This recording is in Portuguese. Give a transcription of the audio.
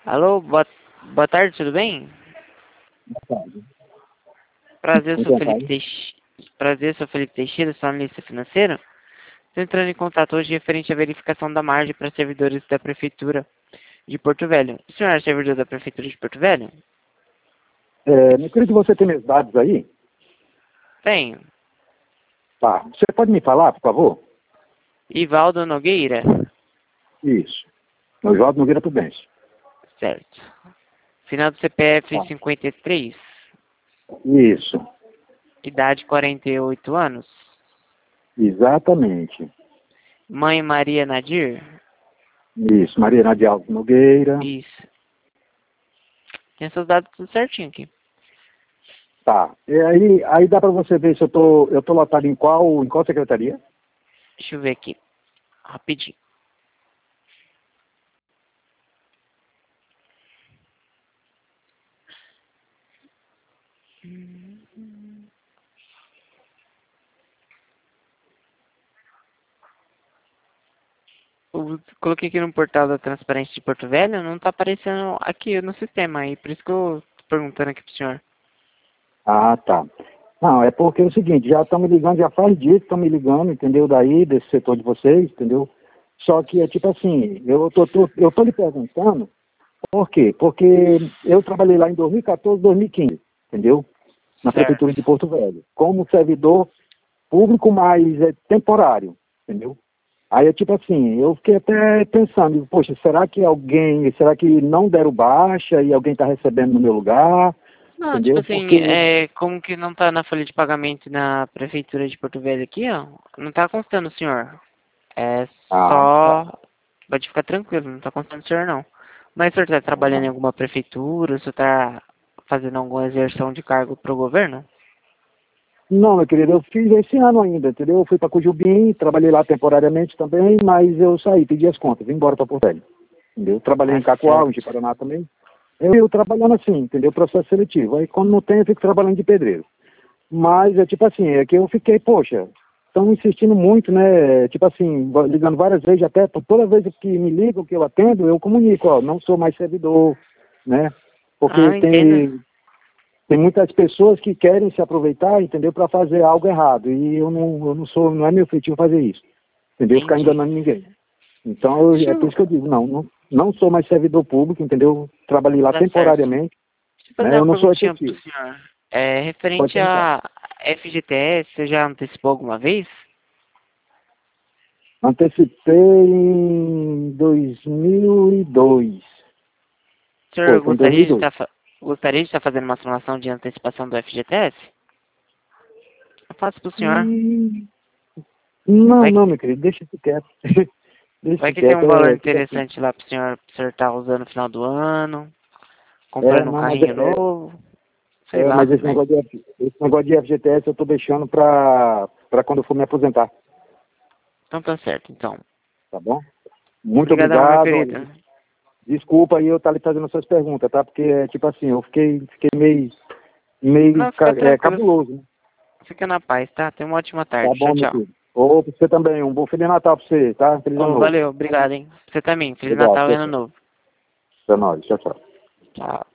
Alô, boa tarde, tudo bem? Boa tarde. Prazer, Com sou quem Felipe fala? Teixeira. Prazer, sou Felipe Teixeira, sou analista financeiro. Estou entrando em contato hoje referente à verificação da margem para servidores da Prefeitura de Porto Velho. O senhor é servidor da Prefeitura de Porto Velho? Meu querido, você tem meus dados aí? Tenho. Tá. Você pode me falar, por favor? Ivaldo Nogueira. Isso. Oswaldo Nogueira Prudêncio. Certo. Final do CPF Tá. 53. Isso. Idade 48 anos. Exatamente. Mãe Maria Nadir? Isso. Maria Nadia Alves Nogueira. Isso. Tem seus dados tudo certinho aqui. Tá. E aí dá para você ver se eu tô lotado em qual secretaria? Deixa eu ver aqui. Rapidinho. Eu coloquei aqui no portal da Transparência de Porto Velho, não tá aparecendo aqui no sistema aí, por isso que eu tô perguntando aqui pro senhor. Ah, tá. Não, é porque é o seguinte, já estão me ligando, já faz dias que estão me ligando, entendeu? Daí, desse setor de vocês, entendeu? Só que é tipo assim, eu tô lhe perguntando. Por quê? Porque eu trabalhei lá em 2014, 2015, entendeu? Na Prefeitura Certo. de Porto Velho, como servidor público, mas temporário, entendeu? Aí é tipo assim, eu fiquei até pensando, poxa, será que não deram baixa e alguém está recebendo no meu lugar, Não, tipo entendeu? assim, Porque, como que não tá na folha de pagamento na Prefeitura de Porto Velho aqui, ó? Não tá constando, senhor. É ah, tá, só... Pode ficar tranquilo, não tá constando, senhor, não. Mas o senhor tá trabalhando em alguma prefeitura? O senhor tá fazendo alguma exerção de cargo pro governo? não, meu querido, eu fiz esse ano ainda, entendeu? Eu fui para Cujubim, trabalhei lá temporariamente também, mas eu saí, pedi as contas, vim embora para Porto Velho, entendeu? Trabalhei Tá em Cacoal, em certo. Paraná também. Eu trabalhando assim, entendeu? Processo seletivo. Aí quando não tem, eu fico trabalhando de pedreiro. Mas é tipo assim, é que eu fiquei, poxa, estão insistindo muito, né? Tipo assim, ligando várias vezes, até toda vez que me ligam, que eu atendo, eu comunico, ó, não sou mais servidor, né? Ah, Porque entendo. tem muitas pessoas que querem se aproveitar, entendeu, para fazer algo errado. E eu não sou, não é meu feitio fazer isso, entendeu? Ficar Entendi. enganando ninguém. Então, Deixa é por eu, isso que eu digo, não sou mais servidor público, entendeu? Trabalhei lá tá certo. temporariamente, Deixa eu fazer né? uma Eu não sou perguntinha pro efetivo. senhor. Pode Referente perguntar. a FGTS, você já antecipou alguma vez? Antecipei em 2002. O senhor Foi em 2002. gostaria de estar fazendo uma simulação de antecipação do FGTS? Eu faço pro senhor. Hum, não, Vai, não, meu querido, deixa isso quieto. Deixa vai isso que tem um quieto, valor tipo assim. interessante lá pro senhor estar usando no final do ano, comprando um Não, carrinho novo, sei lá mas também. esse negócio de FGTS eu tô deixando pra quando eu for me aposentar, Então tá certo, então. tá bom? Muito Obrigadão, meu obrigado. querido. Desculpa aí eu estar lhe fazendo essas perguntas, tá? Porque, tipo assim, eu fiquei meio Não, fica tranquilo. cabuloso, né? Fica na paz, tá? Tenha uma ótima Tá tarde. Tchau, bom, meu tchau. filho. Ô, pra você também, um bom Feliz Natal pra você, tá? Feliz Ano Oh, Novo. valeu, obrigado, hein? Você também. Feliz Obrigado, Natal e tchau, Ano tchau. Novo. Até mais, tchau, tchau. Tchau.